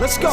let's go.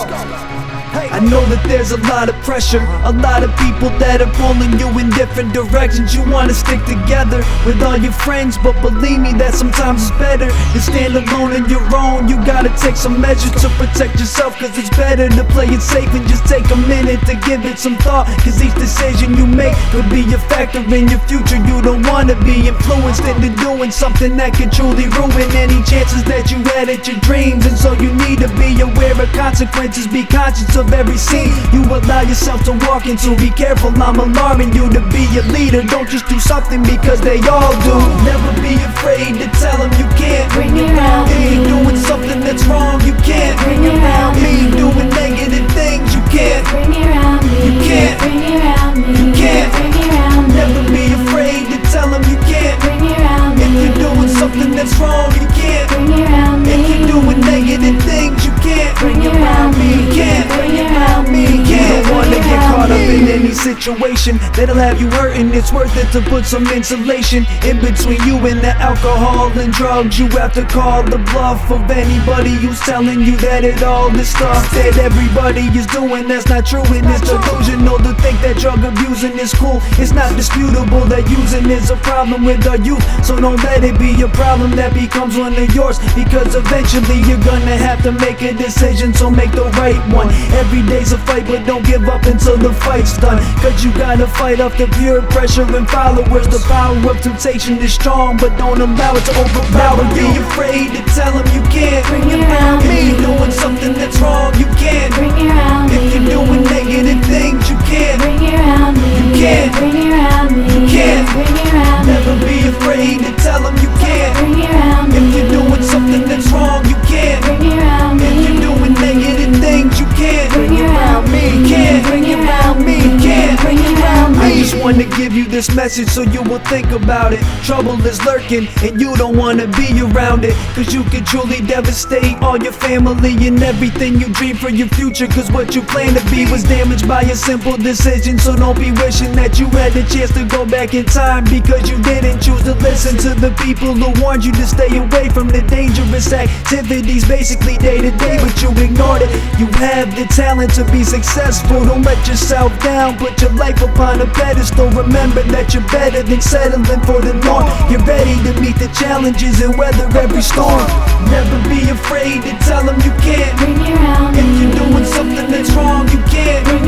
I know that there's a lot of pressure, a lot of people that are pulling you in different directions. You wanna stick together with all your friends, but believe me that sometimes it's better to stand alone on your own. You gotta take some measures to protect yourself, cause it's better to play it safe and just take a minute to give it some thought. Cause each decision you make could be a factor in your future. You don't wanna be influenced into doing something that could truly ruin any chances that you had at your dreams. And so you need to be aware of consequences, be conscious of every scene you allow yourself to walk into. Be careful, I'm alarming you to be a leader. Don't just do something because they all do. Never be afraid to tell them you can't. Bring it around If me. you're doing something that's wrong, you can't. Bring it around If me. you're doing negative things, you can't. Bring it around me. You can't. Bring it around me. You can't. Bring it around me. Never be afraid to tell them you can't. Bring it around me. If you're doing something that's wrong, you can't. Bring it around me. If you're doing negative things, you can't. Bring it around me. You can't. Bring it around me. You can't wanna Bring it get caught around up in me. any situation that'll have you hurting. It's worth it to put some insulation in between you and the alcohol and drugs. You have to call the bluff of anybody who's telling you that it all is stuff that everybody is doing. That's not true and it's delusional to think that drug abusing is cool. It's not disputable that using is a problem with our youth. So don't let it be a problem that becomes one of yours, because eventually you're gonna have to make a decision. So make the right one. Every day's a fight, but don't give up until the fight's done. Cause you gotta fight off the pure pressure and followers. The power of temptation is strong, but don't allow it to overpower you. Be afraid to tell them you can't. Bring it around If me. you're doing something that's wrong, you can't. Bring it around me. If you're doing negative things, you can't. Bring it around me. You can't. Bring it around me. You can't. Bring it around me. Never be afraid to tell them you can't. Bring it around me. If you're doing something that's wrong, you can't. Bring it around me. If you're doing negative things, you can't. Bring it around me. You can't. Bring it around me. You can't. Bring it around me. I just want to give you this message so you will think about it. Trouble is lurking and you don't want to be around it, cause you can truly devastate all your family and everything you dream for your future. Cause what you plan to be was damaged by a simple decision. So don't be wishing that you had the chance to go back in time, because you didn't choose to listen to the people who warned you to stay away from the dangerous activities basically day to day, but you ignored it. You have the talent to be successful. Don't let yourself down, put your life upon a pedestal. Remember that you're better than settling for the norm. You're ready to meet the challenges and weather every storm. Never be afraid to tell them you can't. Bring it around If me. you're doing something that's wrong, you can't. Bring